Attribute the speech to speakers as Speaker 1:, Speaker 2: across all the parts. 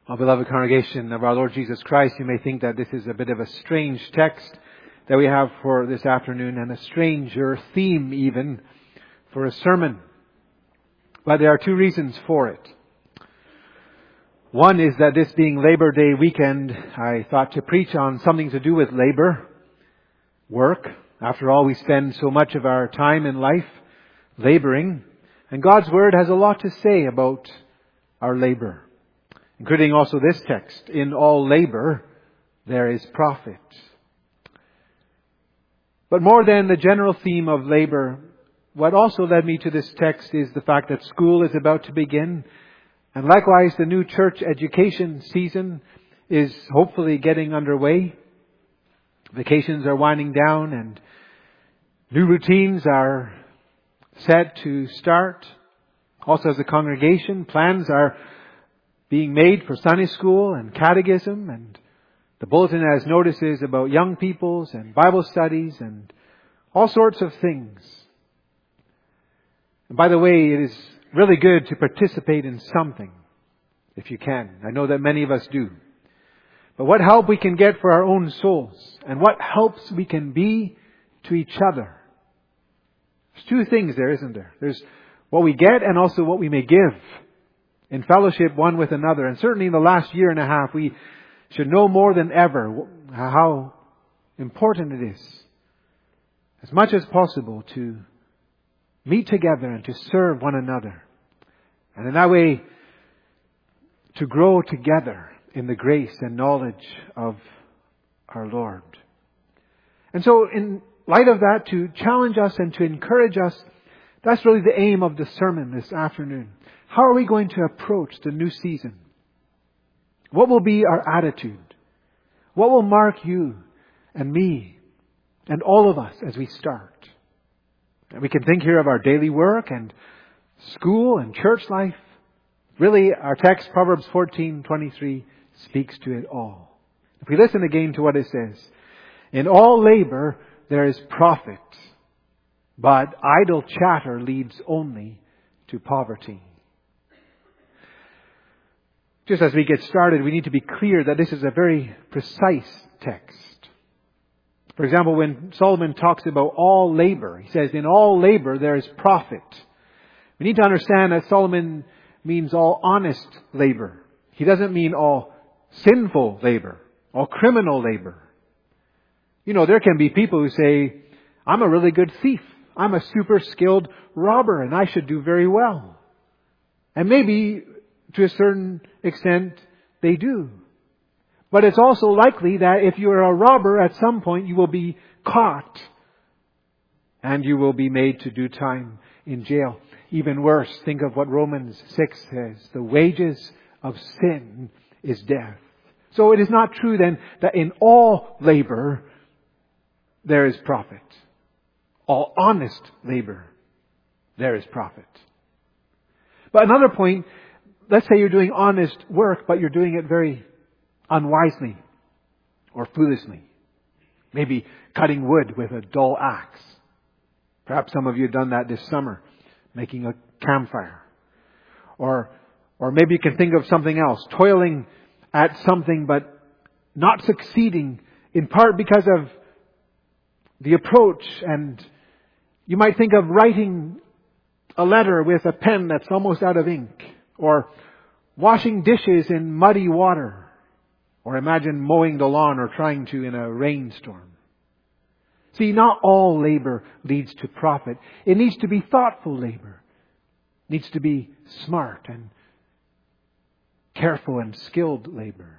Speaker 1: Our beloved congregation of our Lord Jesus Christ, you may think that this is a bit of a strange text that we have for this afternoon, and a stranger theme even for a sermon. But there are two reasons for it. One is that this being Labor Day weekend, I thought to preach on something to do with labor, work. After all, we spend so much of our time in life laboring, and God's Word has a lot to say about our labor. Including also this text, in all labor there is profit. But more than the general theme of labor, what also led me to this text is the fact that school is about to begin. And likewise, the new church education season is hopefully getting underway. Vacations are winding down and new routines are set to start. Also, as a congregation, plans are being made for Sunday school and catechism, and the bulletin has notices about young peoples and Bible studies and all sorts of things. And by the way, it is really good to participate in something, if you can. I know that many of us do. But what help we can get for our own souls, and what helps we can be to each other. There's two things there, isn't there? There's what we get and also what we may give in fellowship one with another. And certainly in the last year and a half, we should know more than ever how important it is, as much as possible, to meet together and to serve one another. And in that way, to grow together in the grace and knowledge of our Lord. And so in light of that, to challenge us and to encourage us, that's really the aim of the sermon this afternoon. How are we going to approach the new season? What will be our attitude? What will mark you and me and all of us as we start? And we can think here of our daily work and school and church life. Really, our text, Proverbs 14:23, speaks to it all. If we listen again to what it says, in all labor there is profit, but idle chatter leads only to poverty. Just as we get started, we need to be clear that this is a very precise text. For example, when Solomon talks about all labor, he says, in all labor there is profit. We need to understand that Solomon means all honest labor. He doesn't mean all sinful labor, all criminal labor. You know, there can be people who say, I'm a really good thief. I'm a super skilled robber and I should do very well. And maybe to a certain extent, they do. But it's also likely that if you are a robber, at some point you will be caught and you will be made to do time in jail. Even worse, think of what Romans 6 says. The wages of sin is death. So it is not true then that in all labor there is profit. All honest labor there is profit. But another point, let's say you're doing honest work, but you're doing it very unwisely or foolishly. Maybe cutting wood with a dull axe. Perhaps some of you have done that this summer, making a campfire. Or maybe you can think of something else, toiling at something but not succeeding, in part because of the approach. And you might think of writing a letter with a pen that's almost out of ink. Or washing dishes in muddy water. Or imagine mowing the lawn or trying to in a rainstorm. See, not all labor leads to profit. It needs to be thoughtful labor. It needs to be smart and careful and skilled labor.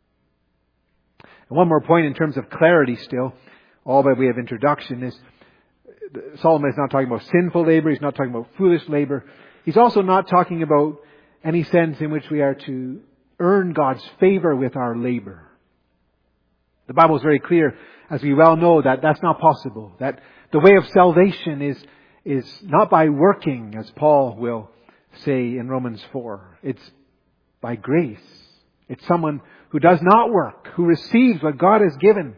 Speaker 1: And one more point in terms of clarity still, all by way of introduction, is Solomon is not talking about sinful labor. He's not talking about foolish labor. He's also not talking about any sense in which we are to earn God's favor with our labor. The Bible is very clear, as we well know, that that's not possible. That the way of salvation is not by working, as Paul will say in Romans 4. It's by grace. It's someone who does not work, who receives what God has given.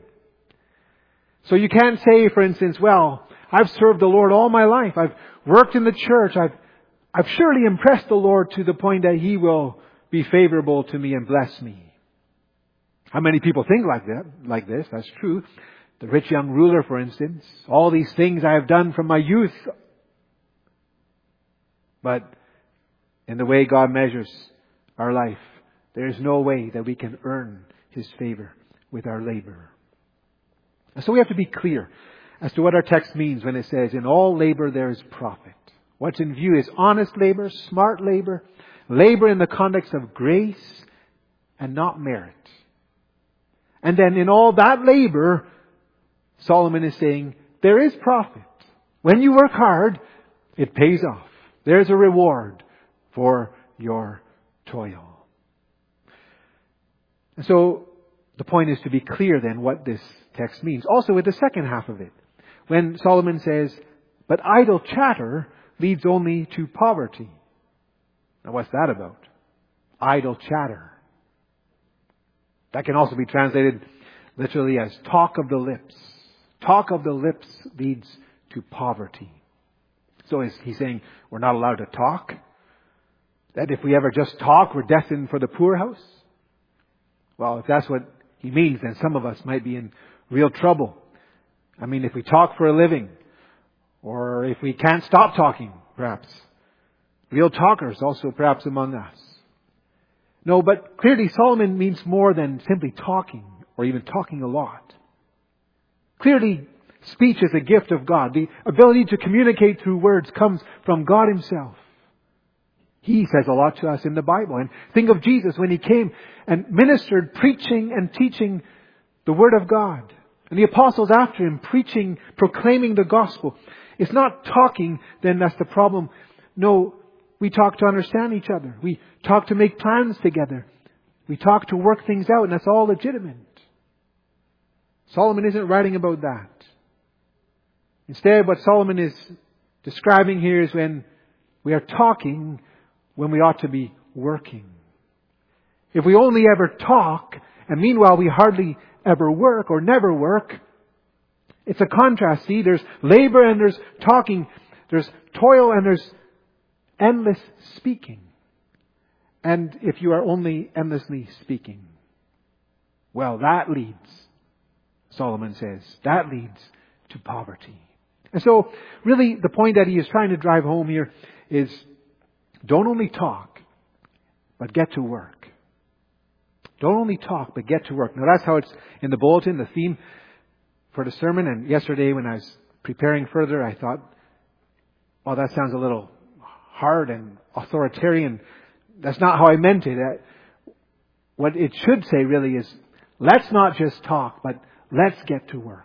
Speaker 1: So you can't say, for instance, well, I've served the Lord all my life. I've worked in the church. I've surely impressed the Lord to the point that He will be favorable to me and bless me. How many people think like this? That's true. The rich young ruler, for instance. All these things I have done from my youth. But in the way God measures our life, there is no way that we can earn His favor with our labor. And so we have to be clear as to what our text means when it says, in all labor there is profit. What's in view is honest labor, smart labor, labor in the context of grace and not merit. And then in all that labor, Solomon is saying, there is profit. When you work hard, it pays off. There's a reward for your toil. And so the point is to be clear then what this text means. Also with the second half of it. When Solomon says, but idle chatter leads only to poverty. Now what's that about? Idle chatter. That can also be translated literally as talk of the lips. Talk of the lips leads to poverty. So is he saying we're not allowed to talk? That if we ever just talk, we're destined for the poorhouse? Well, if that's what he means, then some of us might be in real trouble. I mean, if we talk for a living, or if we can't stop talking, perhaps. Real talkers also perhaps among us. No, but clearly Solomon means more than simply talking, or even talking a lot. Clearly, speech is a gift of God. The ability to communicate through words comes from God Himself. He says a lot to us in the Bible. And think of Jesus when He came and ministered, preaching and teaching the Word of God. And the apostles after Him, preaching, proclaiming the gospel. It's not talking, then that's the problem. No, we talk to understand each other. We talk to make plans together. We talk to work things out, and that's all legitimate. Solomon isn't writing about that. Instead, what Solomon is describing here is when we are talking when we ought to be working. If we only ever talk, and meanwhile we hardly ever work or never work, it's a contrast. See, there's labor and there's talking. There's toil and there's endless speaking. And if you are only endlessly speaking, well, that leads, Solomon says, that leads to poverty. And so, really, the point that he is trying to drive home here is don't only talk, but get to work. Don't only talk, but get to work. Now, that's how it's in the bulletin, the theme for the sermon. And yesterday, when I was preparing further, I thought, oh, that sounds a little hard and authoritarian. That's not how I meant it. What it should say really is, let's not just talk, but let's get to work.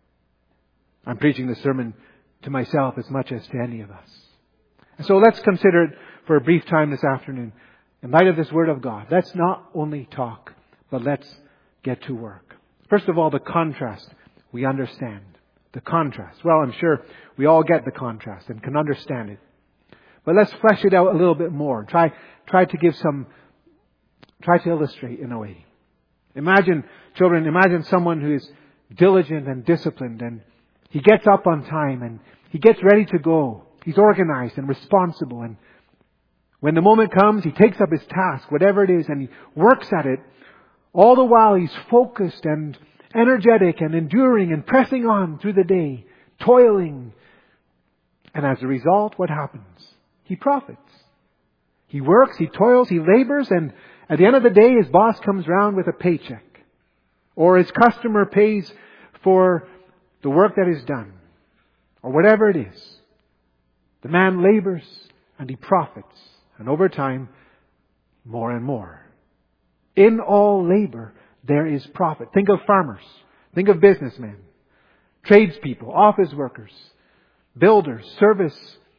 Speaker 1: I'm preaching the sermon to myself as much as to any of us. And so let's consider it for a brief time this afternoon. In light of this Word of God, let's not only talk, but let's get to work. First of all, the contrast we understand. The contrast. Well, I'm sure we all get the contrast and can understand it. But let's flesh it out a little bit more. Try to illustrate in a way. Imagine someone who is diligent and disciplined, and he gets up on time and he gets ready to go. He's organized and responsible, and when the moment comes, he takes up his task, whatever it is, and he works at it. All the while he's focused and energetic and enduring and pressing on through the day, toiling. And as a result, what happens? He profits. He works, he toils, he labors, and at the end of the day, his boss comes round with a paycheck. Or his customer pays for the work that is done. Or whatever it is. The man labors and he profits. And over time, more and more. In all labor, there is profit. Think of farmers. Think of businessmen. Tradespeople, office workers, builders, service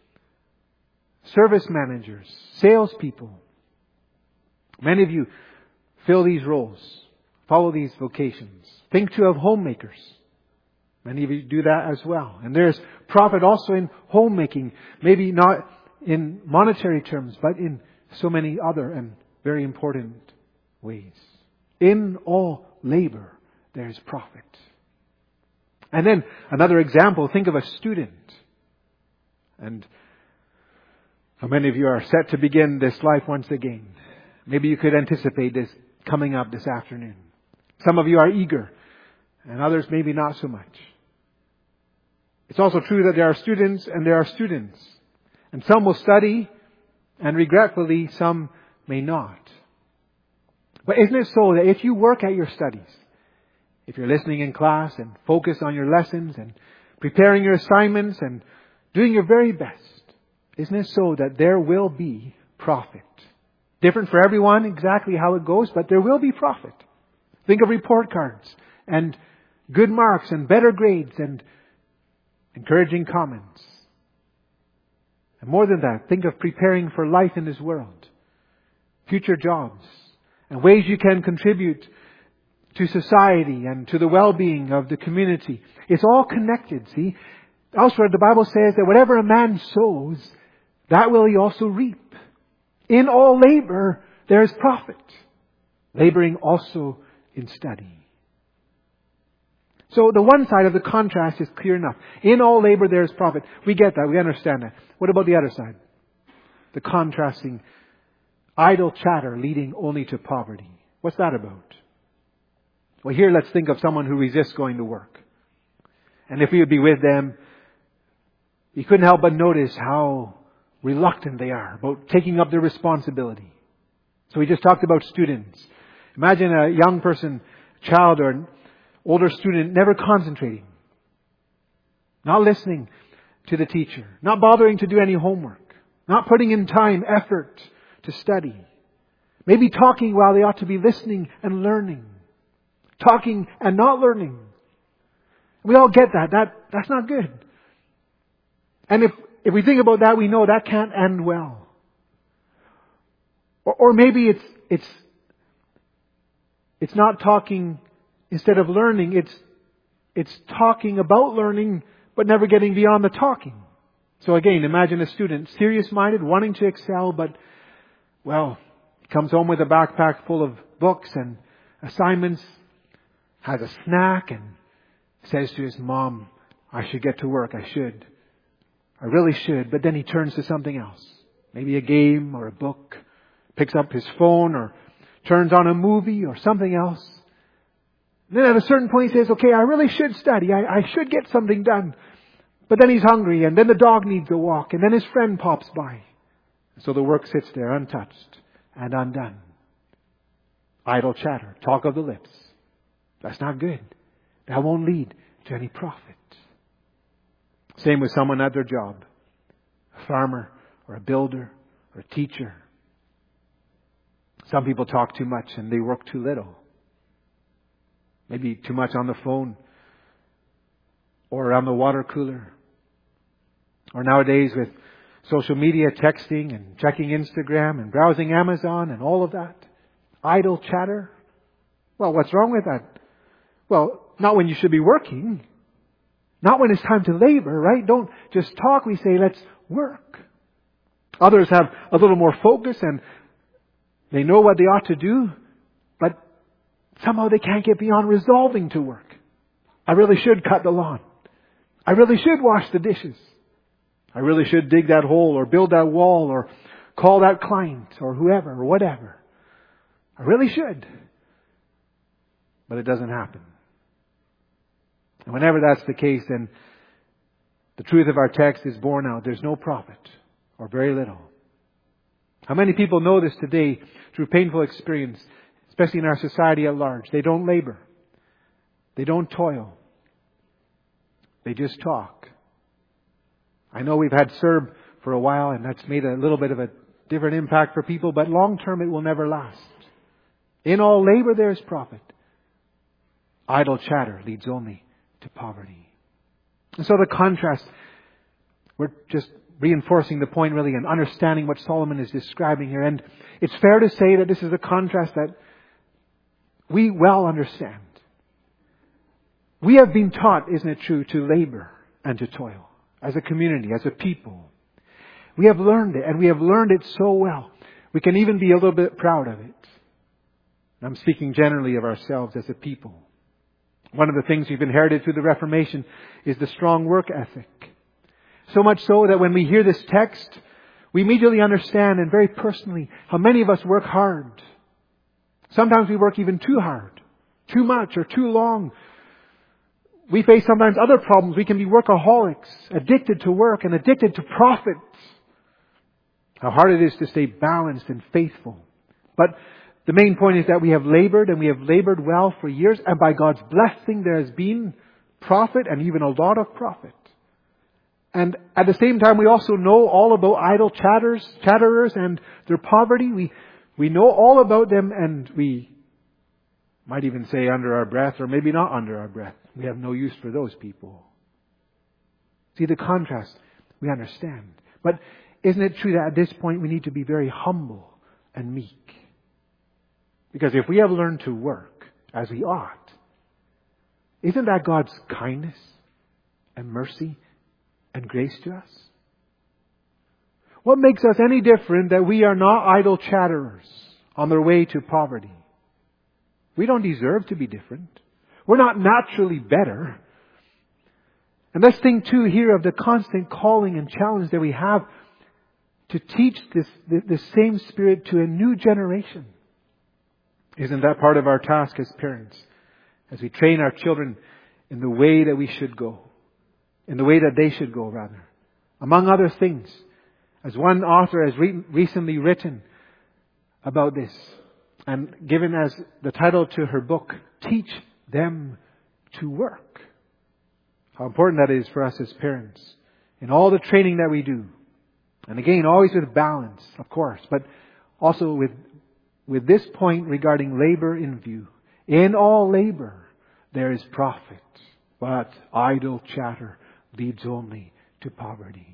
Speaker 1: managers, salespeople. Many of you fill these roles, follow these vocations. Think too of homemakers. Many of you do that as well. And there's profit also in homemaking. Maybe not in monetary terms, but in so many other and very important ways. In all labor, there is profit. And then another example, think of a student. And how many of you are set to begin this life once again? Maybe you could anticipate this coming up this afternoon. Some of you are eager, and others maybe not so much. It's also true that there are students and there are students. And some will study, and regretfully, some may not. But isn't it so that if you work at your studies, if you're listening in class and focus on your lessons and preparing your assignments and doing your very best, isn't it so that there will be profit? Different for everyone exactly how it goes, but there will be profit. Think of report cards and good marks and better grades and encouraging comments. And more than that, think of preparing for life in this world, future jobs, and ways you can contribute to society and to the well-being of the community. It's all connected, see? Elsewhere, the Bible says that whatever a man sows, that will he also reap. In all labor, there is profit. Laboring also in study. So the one side of the contrast is clear enough. In all labor, there is profit. We get that. We understand that. What about the other side? The contrasting idle chatter leading only to poverty. What's that about? Well, here let's think of someone who resists going to work. And if we would be with them, you couldn't help but notice how reluctant they are about taking up their responsibility. So we just talked about students. Imagine a young person, child or an older student, never concentrating, not listening to the teacher, not bothering to do any homework, not putting in time, effort to study. Maybe talking while they ought to be listening and learning. Talking and not learning. We all get that. That's not good. And if we think about that, we know that can't end well. Or maybe it's not talking instead of learning. It's talking about learning, but never getting beyond the talking. So again, imagine a student, serious-minded, wanting to excel, but, well, comes home with a backpack full of books and assignments, has a snack, and says to his mom, I should get to work, I really should. But then he turns to something else. Maybe a game or a book. Picks up his phone or turns on a movie or something else. And then at a certain point he says, okay, I really should study. I should get something done. But then he's hungry, and then the dog needs a walk, and then his friend pops by. So the work sits there untouched and undone. Idle chatter, talk of the lips. That's not good. That won't lead to any profit. Same with someone at their job. A farmer or a builder or a teacher. Some people talk too much and they work too little. Maybe too much on the phone or around the water cooler. Or nowadays with social media, texting and checking Instagram and browsing Amazon and all of that. Idle chatter. Well, what's wrong with that? Well, not when you should be working. Not when it's time to labor, right? Don't just talk. We say, let's work. Others have a little more focus and they know what they ought to do, but somehow they can't get beyond resolving to work. I really should cut the lawn. I really should wash the dishes. I really should dig that hole or build that wall or call that client or whoever or whatever. I really should. But it doesn't happen. And whenever that's the case, then the truth of our text is borne out. There's no profit or very little. How many people know this today through painful experience, especially in our society at large? They don't labor. They don't toil. They just talk. I know we've had CERB for a while, and that's made a little bit of a different impact for people, but long term it will never last. In all labor there is profit. Idle chatter leads only to poverty. And so the contrast, we're just reinforcing the point really and understanding what Solomon is describing here. And it's fair to say that this is a contrast that we well understand. We have been taught, isn't it true, to labor and to toil as a community, as a people. We have learned it, and we have learned it so well. We can even be a little bit proud of it. I'm speaking generally of ourselves as a people. One of the things we've inherited through the Reformation is the strong work ethic. So much so that when we hear this text, We immediately understand, and very personally, how many of us work hard. Sometimes we work even too hard, too much or too long. We face sometimes other problems. We can be workaholics, addicted to work and addicted to profit. How hard it is to stay balanced and faithful. But the main point is that we have labored, and we have labored well for years, and by God's blessing there has been profit, and even a lot of profit. And at the same time, we also know all about idle chatterers and their poverty. We know all about them, and we might even say under our breath, or maybe not under our breath, we have no use for those people. See the contrast? We understand. But isn't it true that at this point we need to be very humble and meek? Because if we have learned to work as we ought, isn't that God's kindness and mercy and grace to us? What makes us any different that we are not idle chatterers on their way to poverty? We don't deserve to be different. We're not naturally better. And let's think too here of the constant calling and challenge that we have to teach this same Spirit to a new generation. Isn't that part of our task as parents? As we train our children in the way that we should go. In the way that they should go, rather. Among other things, as one author has recently written about this, and given as the title to her book, Teach Them to Work. How important that is for us as parents. In all the training that we do. And again, always with balance, of course, but also with this point regarding labor in view. In all labor, there is profit, but idle chatter leads only to poverty.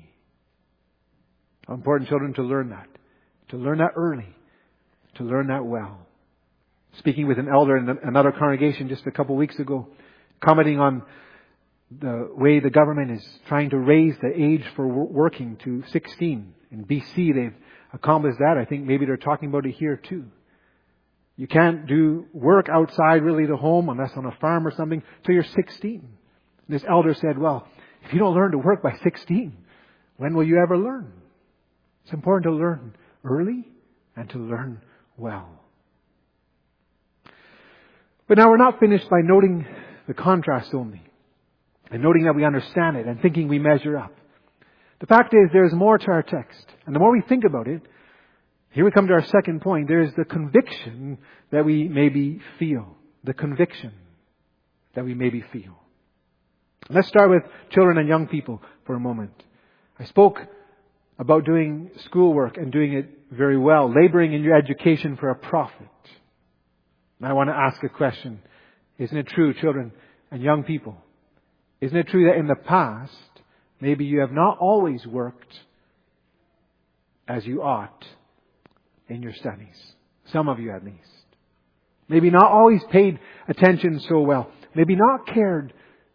Speaker 1: How important, children, to learn that early, to learn that well. Speaking with an elder in another congregation just a couple of weeks ago, commenting on the way the government is trying to raise the age for working to 16. In BC, they've accomplished that. I think maybe they're talking about it here too. You can't do work outside really the home unless on a farm or something till you're 16. And this elder said, well, if you don't learn to work by 16, when will you ever learn? It's important to learn early and to learn well. But now we're not finished by noting the contrast only. And noting that we understand it and thinking we measure up. The fact is, there's more to our text. And the more we think about it, here we come to our second point. There's the conviction that we maybe feel. The conviction that we maybe feel. Let's start with children and young people for a moment. I spoke about doing schoolwork and doing it very well. Laboring in your education for a profit. And I want to ask a question. Isn't it true, children and young people? Isn't it true that in the past, maybe you have not always worked as you ought in your studies? Some of you at least. Maybe not always paid attention so well. Maybe not cared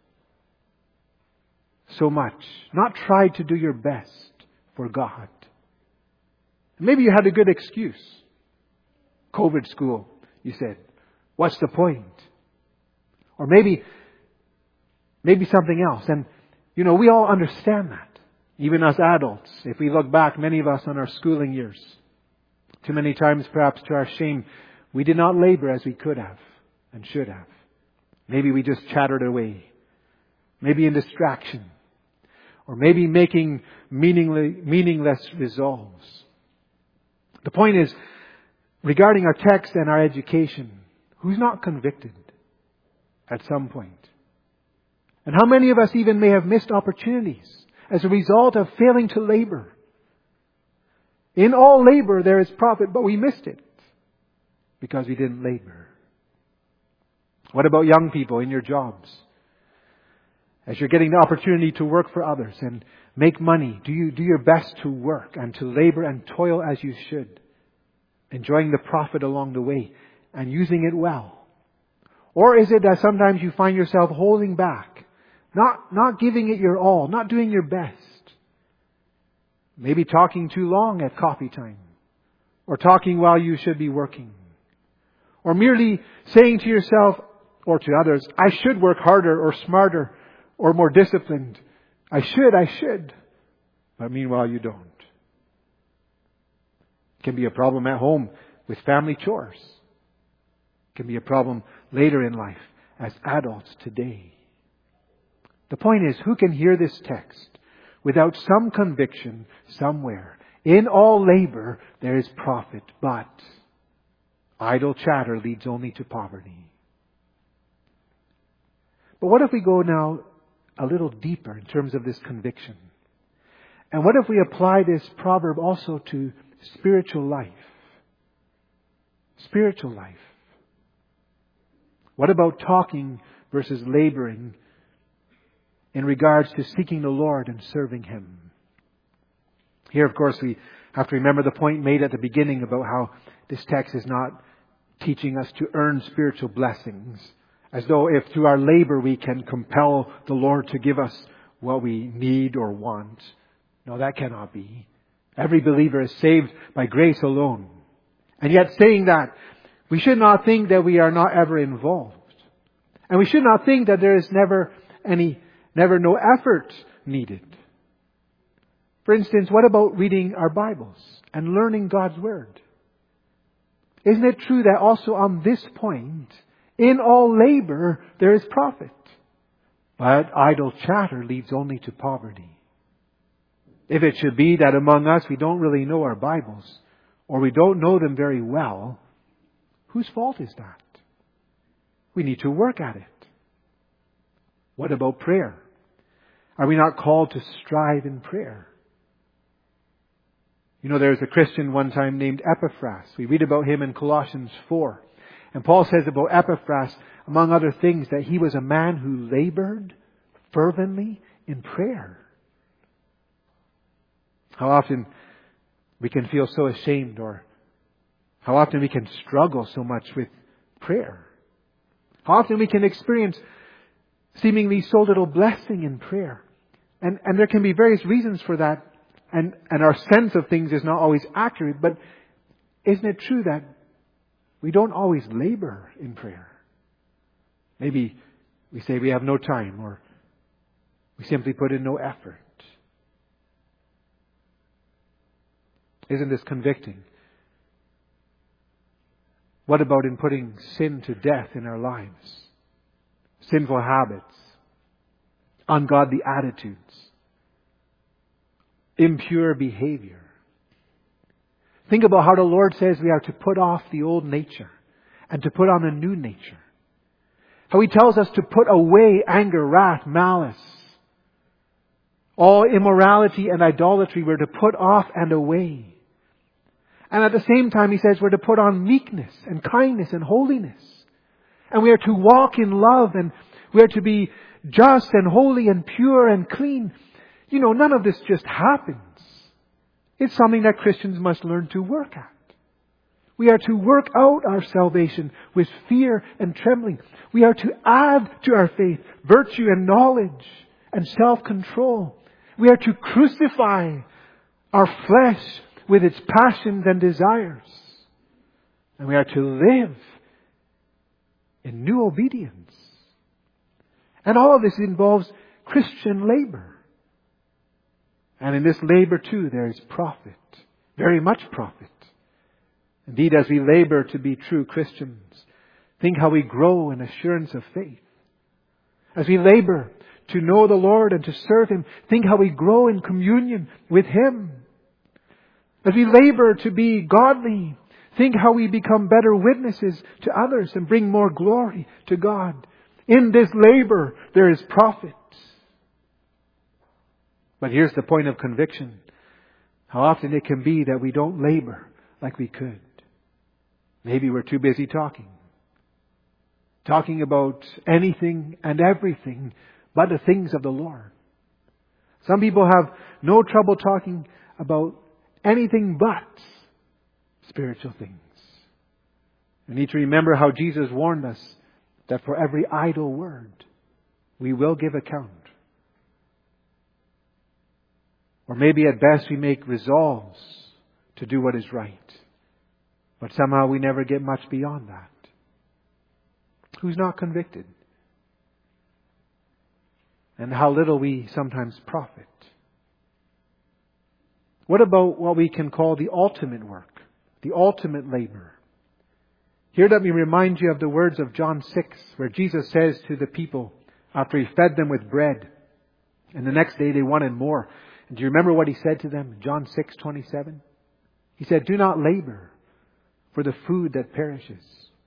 Speaker 1: so much. Not tried to do your best for God. Maybe you had a good excuse. COVID school, you said. What's the point? Or maybe something else. And, we all understand that. Even as adults. If we look back, many of us on our schooling years. Too many times, perhaps to our shame, we did not labor as we could have and should have. Maybe we just chattered away. Maybe in distraction. Or maybe making meaningless resolves. The point is, regarding our text and our education, who's not convicted at some point? And how many of us even may have missed opportunities as a result of failing to labor? In all labor there is profit, but we missed it because we didn't labor. What about young people in your jobs? As you're getting the opportunity to work for others and make money, do you do your best to work and to labor and toil as you should? Enjoying the profit along the way and using it well? Or is it that sometimes you find yourself holding back? Not giving it your all, not doing your best. Maybe talking too long at coffee time. Or talking while you should be working. Or merely saying to yourself or to others, I should work harder or smarter or more disciplined. I should. But meanwhile you don't. It can be a problem at home with family chores. It can be a problem later in life as adults today. The point is, who can hear this text without some conviction somewhere? In all labor there is profit, but idle chatter leads only to poverty. But what if we go now a little deeper in terms of this conviction? And what if we apply this proverb also to spiritual life? Spiritual life. What about talking versus laboring in regards to seeking the Lord and serving Him? Here, of course, we have to remember the point made at the beginning about how this text is not teaching us to earn spiritual blessings, as though if through our labor we can compel the Lord to give us what we need or want. No, that cannot be. Every believer is saved by grace alone. And yet saying that, we should not think that we are not ever involved. And we should not think that there is never no effort needed. For instance, what about reading our Bibles and learning God's Word? Isn't it true that also on this point, in all labor there is profit, but idle chatter leads only to poverty? If it should be that among us we don't really know our Bibles, or we don't know them very well, whose fault is that? We need to work at it. What about prayer? Are we not called to strive in prayer? You know, there's a Christian one time named Epaphras. We read about him in Colossians 4. And Paul says about Epaphras, among other things, that he was a man who labored fervently in prayer. How often we can feel so ashamed, or how often we can struggle so much with prayer. How often we can experience seemingly so little blessing in prayer. And there can be various reasons for that. And our sense of things is not always accurate. But isn't it true that we don't always labor in prayer? Maybe we say we have no time, or we simply put in no effort. Isn't this convicting? What about in putting sin to death in our lives? Sinful habits, ungodly attitudes, impure behavior. Think about how the Lord says we are to put off the old nature and to put on a new nature. How He tells us to put away anger, wrath, malice. All immorality and idolatry we're to put off and away. And at the same time He says we're to put on meekness and kindness and holiness. And we are to walk in love, and we are to be just and holy and pure and clean. You know, none of this just happens. It's something that Christians must learn to work at. We are to work out our salvation with fear and trembling. We are to add to our faith virtue and knowledge and self-control. We are to crucify our flesh with its passions and desires. And we are to live in new obedience. And all of this involves Christian labor. And in this labor too, there is profit. Very much profit. Indeed, as we labor to be true Christians, think how we grow in assurance of faith. As we labor to know the Lord and to serve Him, think how we grow in communion with Him. As we labor to be godly, think how we become better witnesses to others and bring more glory to God. In this labor, there is profit. But here's the point of conviction. How often it can be that we don't labor like we could. Maybe we're too busy talking about anything and everything but the things of the Lord. Some people have no trouble talking about anything but spiritual things. We need to remember how Jesus warned us that for every idle word, we will give account. Or maybe at best we make resolves to do what is right. But somehow we never get much beyond that. Who's not convicted? And how little we sometimes profit. What about what we can call the ultimate work? the ultimate labor. Here let me remind you of the words of John 6, where Jesus says to the people, after He fed them with bread, and the next day they wanted more. And do you remember what He said to them? John 6:27. He said, "Do not labor for the food that perishes,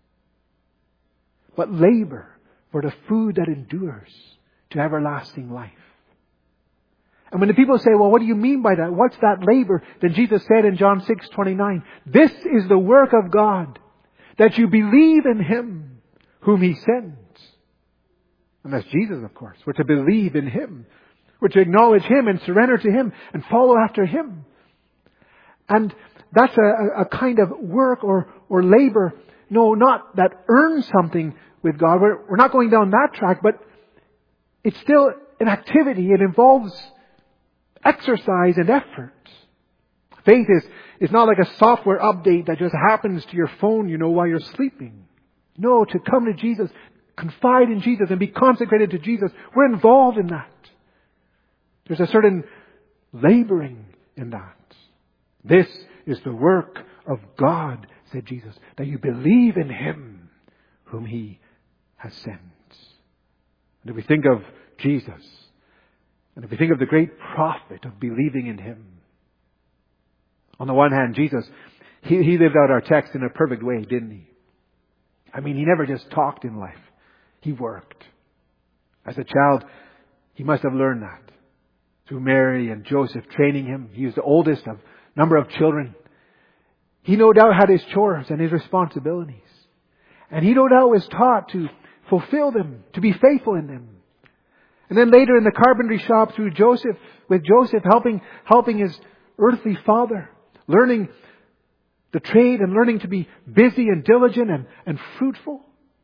Speaker 1: but labor for the food that endures to everlasting life." And when the people say, "Well, what do you mean by that? What's that labor?" Then Jesus said in John 6:29, "This is the work of God, that you believe in Him whom He sent." And that's Jesus, of course. We're to believe in Him. We're to acknowledge Him and surrender to Him and follow after Him. And that's a kind of work or labor, no, not that earns something with God. We're not going down that track, but it's still an activity. It involves exercise and effort. Faith is not like a software update that just happens to your phone, while you're sleeping. No, to come to Jesus, confide in Jesus and be consecrated to Jesus, we're involved in that. There's a certain laboring in that. This is the work of God, said Jesus, that you believe in Him whom He has sent. And if we think of Jesus, and if we think of the great profit of believing in Him, on the one hand, Jesus, He lived out our text in a perfect way, didn't He? I mean, He never just talked in life. He worked. As a child, He must have learned that through Mary and Joseph training Him. He was the oldest of a number of children. He no doubt had His chores and His responsibilities. And He no doubt was taught to fulfill them, to be faithful in them. And then later in the carpentry shop with Joseph helping his earthly father, learning the trade and learning to be busy and diligent and fruitful.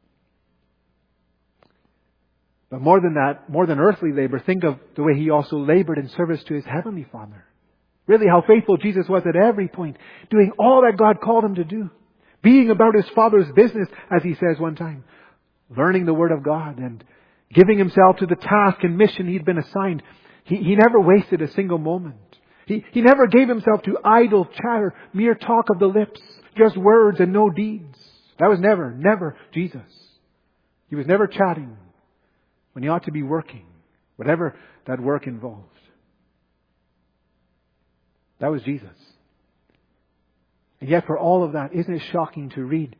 Speaker 1: But more than that, more than earthly labor, think of the way He also labored in service to His heavenly Father. Really how faithful Jesus was at every point, doing all that God called Him to do. Being about His Father's business, as He says one time. Learning the Word of God and giving Himself to the task and mission He'd been assigned. He never wasted a single moment. He never gave Himself to idle chatter, mere talk of the lips, just words and no deeds. That was never Jesus. He was never chatting when He ought to be working, whatever that work involved. That was Jesus. And yet for all of that, isn't it shocking to read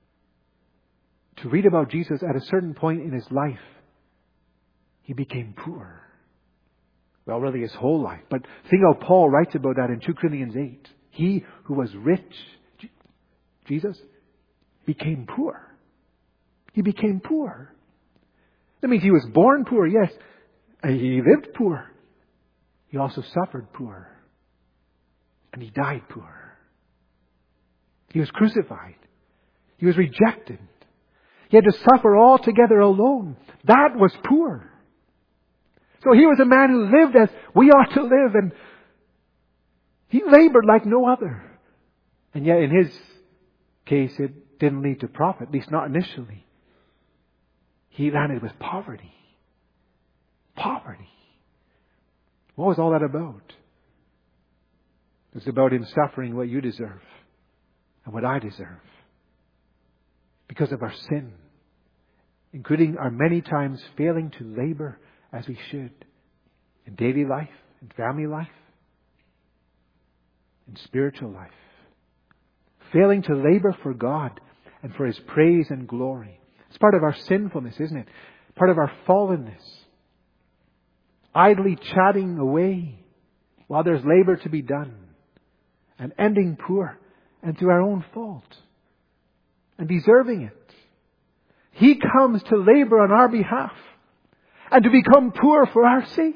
Speaker 1: about Jesus at a certain point in His life? He became poor. Well, really His whole life. But think how Paul writes about that in 2 Corinthians 8. He who was rich, Jesus, became poor. He became poor. That means He was born poor, yes. He lived poor. He also suffered poor. And He died poor. He was crucified. He was rejected. He had to suffer altogether alone. That was poor. So He was a man who lived as we ought to live, and He labored like no other. And yet in His case, it didn't lead to profit, at least not initially. He landed with poverty. Poverty. What was all that about? It was about Him suffering what you deserve and what I deserve because of our sin, including our many times failing to labor as we should in daily life, in family life, in spiritual life. Failing to labor for God and for His praise and glory. It's part of our sinfulness, isn't it? Part of our fallenness. Idly chatting away while there's labor to be done. And ending poor and through our own fault. And deserving it. He comes to labor on our behalf. And to become poor for our sake.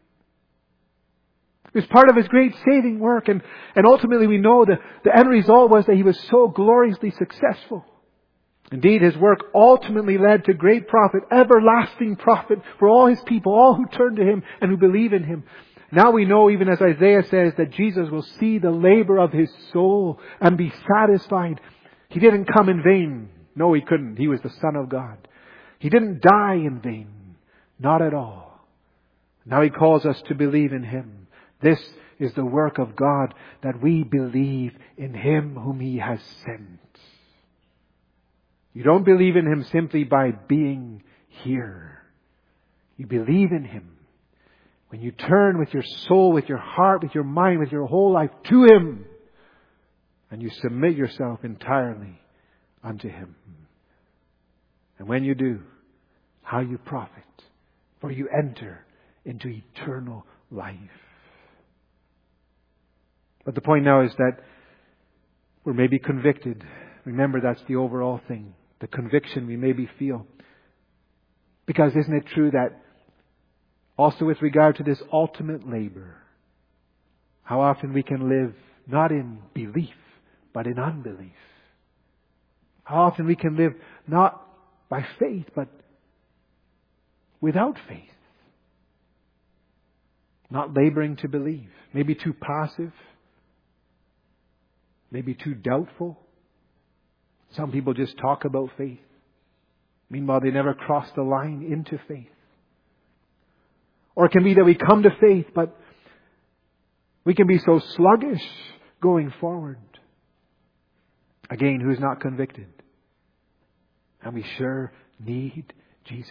Speaker 1: It was part of His great saving work. And ultimately we know that the end result was that He was so gloriously successful. Indeed, His work ultimately led to great profit, everlasting profit for all His people, all who turn to Him and who believe in Him. Now we know, even as Isaiah says, that Jesus will see the labor of His soul and be satisfied. He didn't come in vain. No, He couldn't. He was the Son of God. He didn't die in vain. Not at all. Now He calls us to believe in Him. This is the work of God, that we believe in Him whom He has sent. You don't believe in Him simply by being here. You believe in Him when you turn with your soul, with your heart, with your mind, with your whole life to Him, and you submit yourself entirely unto Him. And when you do, how you profit, for you enter into eternal life. But the point now is that we're maybe convicted. Remember, that's the overall thing. The conviction we maybe feel. Because isn't it true that also with regard to this ultimate labor, how often we can live not in belief, but in unbelief. How often we can live not by faith, but without faith. Not laboring to believe. Maybe too passive. Maybe too doubtful. Some people just talk about faith. Meanwhile, they never cross the line into faith. Or it can be that we come to faith, but we can be so sluggish going forward. Again, who's not convicted? And we sure need Jesus.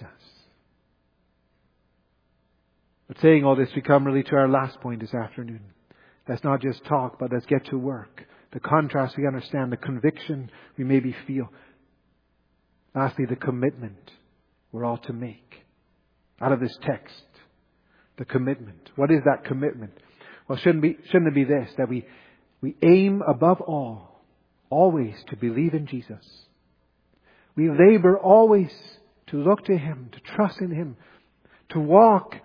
Speaker 1: But saying all this, we come really to our last point this afternoon. Let's not just talk, but let's get to work. The contrast we understand, the conviction we maybe feel. Lastly, the commitment we're all to make. Out of this text, the commitment. What is that commitment? Well, shouldn't it be this, that we aim above all, always to believe in Jesus. We labor always to look to Him, to trust in Him, to walk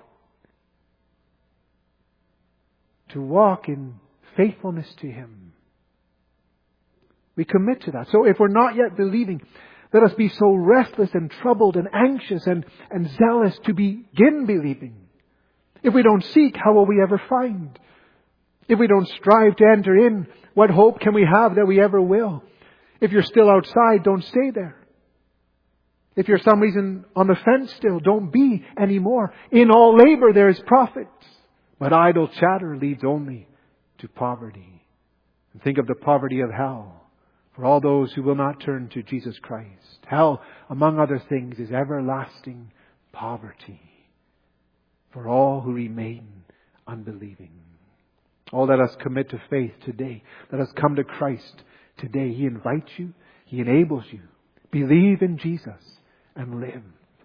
Speaker 1: in faithfulness to Him. We commit to that. So if we're not yet believing, let us be so restless and troubled and anxious and zealous to begin believing. If we don't seek, how will we ever find? If we don't strive to enter in, what hope can we have that we ever will? If you're still outside, don't stay there. If you're some reason on the fence still, don't be anymore. In all labor there is profit, but idle chatter leads only to poverty. And think of the poverty of hell for all those who will not turn to Jesus Christ. Hell, among other things, is everlasting poverty for all who remain unbelieving. Oh, let us commit to faith today. Let us come to Christ today. He invites you. He enables you. Believe in Jesus and live.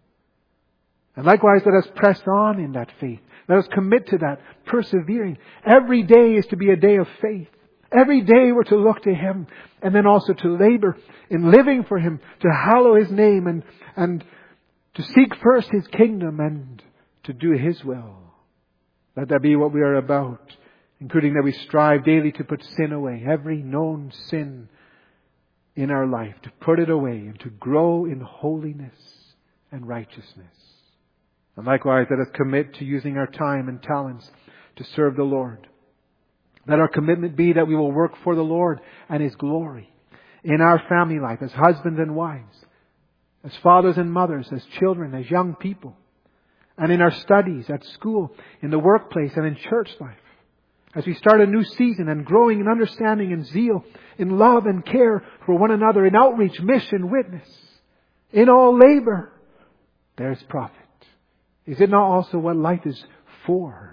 Speaker 1: And likewise, let us press on in that faith. Let us commit to that, persevering. Every day is to be a day of faith. Every day we're to look to Him, and then also to labor in living for Him, to hallow His name and to seek first His kingdom and to do His will. Let that be what we are about, including that we strive daily to put sin away, every known sin in our life, to put it away and to grow in holiness and righteousness. And likewise, let us commit to using our time and talents to serve the Lord. Let our commitment be that we will work for the Lord and His glory in our family life, as husbands and wives, as fathers and mothers, as children, as young people, and in our studies, at school, in the workplace, and in church life. As we start a new season and growing in understanding and zeal, in love and care for one another, in outreach, mission, witness, in all labor, there's profit. Is it not also what life is for?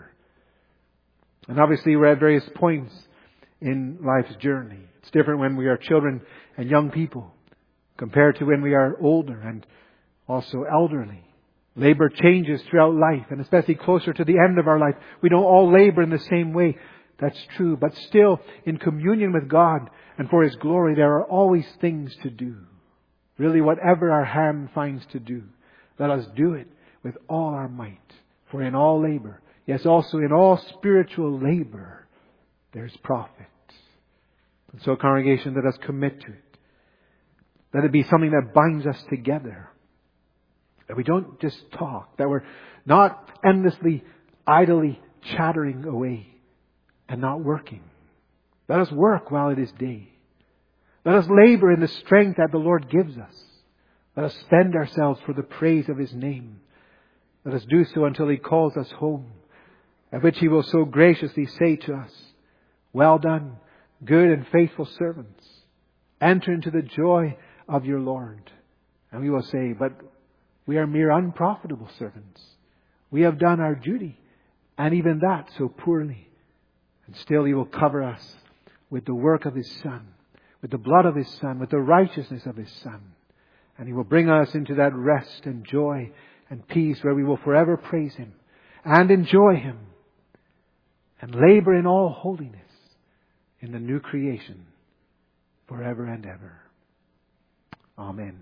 Speaker 1: And obviously we're at various points in life's journey. It's different when we are children and young people compared to when we are older and also elderly. Labor changes throughout life, and especially closer to the end of our life. We don't all labor in the same way. That's true. But still, in communion with God and for His glory, there are always things to do. Really, whatever our hand finds to do, let us do it with all our might. For in all labor, yes, also in all spiritual labor, there's profit. And so, congregation, let us commit to it. Let it be something that binds us together. That we don't just talk. That we're not endlessly, idly chattering away and not working. Let us work while it is day. Let us labor in the strength that the Lord gives us. Let us spend ourselves for the praise of His name. Let us do so until He calls us home. at which He will so graciously say to us, "Well done, good and faithful servants. Enter into the joy of your Lord." And we will say, "But we are mere unprofitable servants. We have done our duty, and even that so poorly." And still He will cover us with the work of His Son, with the blood of His Son, with the righteousness of His Son. And He will bring us into that rest and joy and peace where we will forever praise Him and enjoy Him and labor in all holiness in the new creation forever and ever. Amen.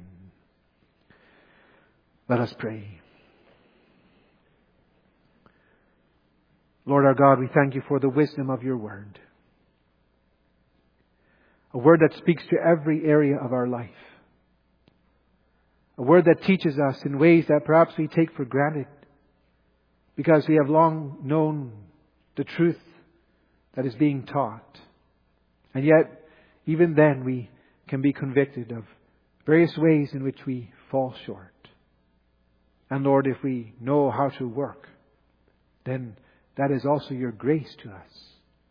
Speaker 1: Let us pray. Lord our God, we thank You for the wisdom of Your Word. A Word that speaks to every area of our life. A Word that teaches us in ways that perhaps we take for granted because we have long known the truth that is being taught. And yet, even then, we can be convicted of various ways in which we fall short. And Lord, if we know how to work, then that is also Your grace to us.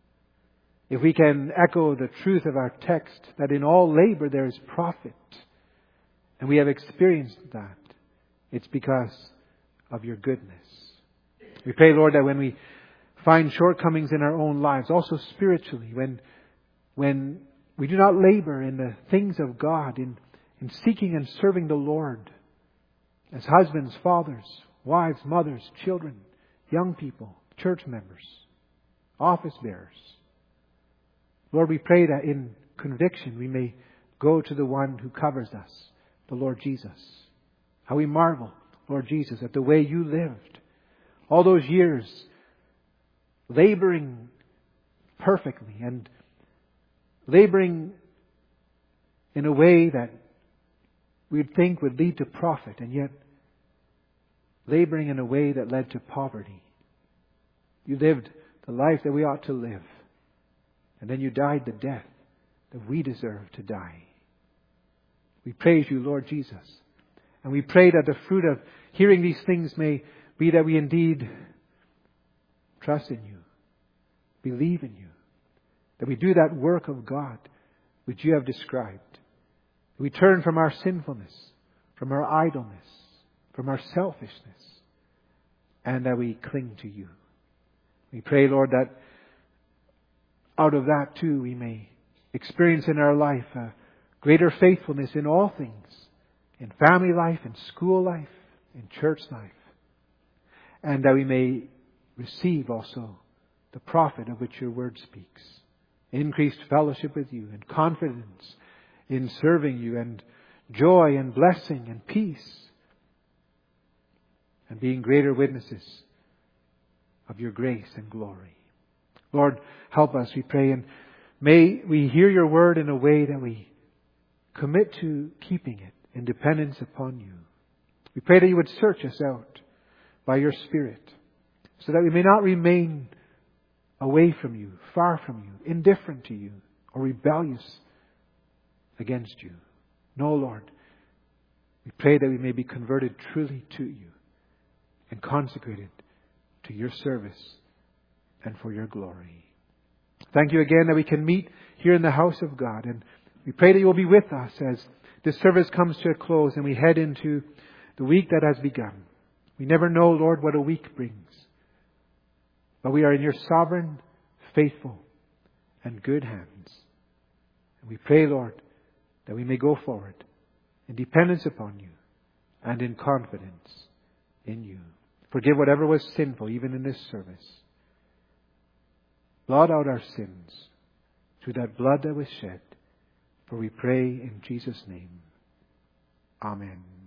Speaker 1: If we can echo the truth of our text, that in all labor there is profit, and we have experienced that, it's because of Your goodness. We pray, Lord, that when we find shortcomings in our own lives, also spiritually, when we do not labor in the things of God, in seeking and serving the Lord, as husbands, fathers, wives, mothers, children, young people, church members, office bearers. Lord, we pray that in conviction we may go to the one who covers us, the Lord Jesus. How we marvel, Lord Jesus, at the way You lived all those years, laboring perfectly and laboring in a way that we'd think would lead to profit, and yet laboring in a way that led to poverty. You lived the life that we ought to live, and then You died the death that we deserve to die. We praise You, Lord Jesus, and we pray that the fruit of hearing these things may be that we indeed trust in You, believe in You, that we do that work of God which You have described. We turn from our sinfulness, from our idleness, from our selfishness, and that we cling to You. We pray, Lord, that out of that too we may experience in our life a greater faithfulness in all things, in family life, in school life, in church life, and that we may receive also the profit of which Your Word speaks. Increased fellowship with You and confidence in serving You, and joy and blessing and peace, and being greater witnesses of Your grace and glory. Lord, help us, we pray, and may we hear Your Word in a way that we commit to keeping it in dependence upon You. We pray that You would search us out by Your Spirit, so that we may not remain away from You, far from You, indifferent to You, or rebellious against You. No, Lord, we pray that we may be converted truly to You and consecrated to Your service and for Your glory. Thank You again that we can meet here in the house of God, and we pray that You will be with us as this service comes to a close and we head into the week that has begun. We never know, Lord, what a week brings, but we are in Your sovereign, faithful, and good hands. And we pray, Lord, that we may go forward in dependence upon You and in confidence in You. Forgive whatever was sinful, even in this service. Blot out our sins through that blood that was shed. For we pray in Jesus' name. Amen.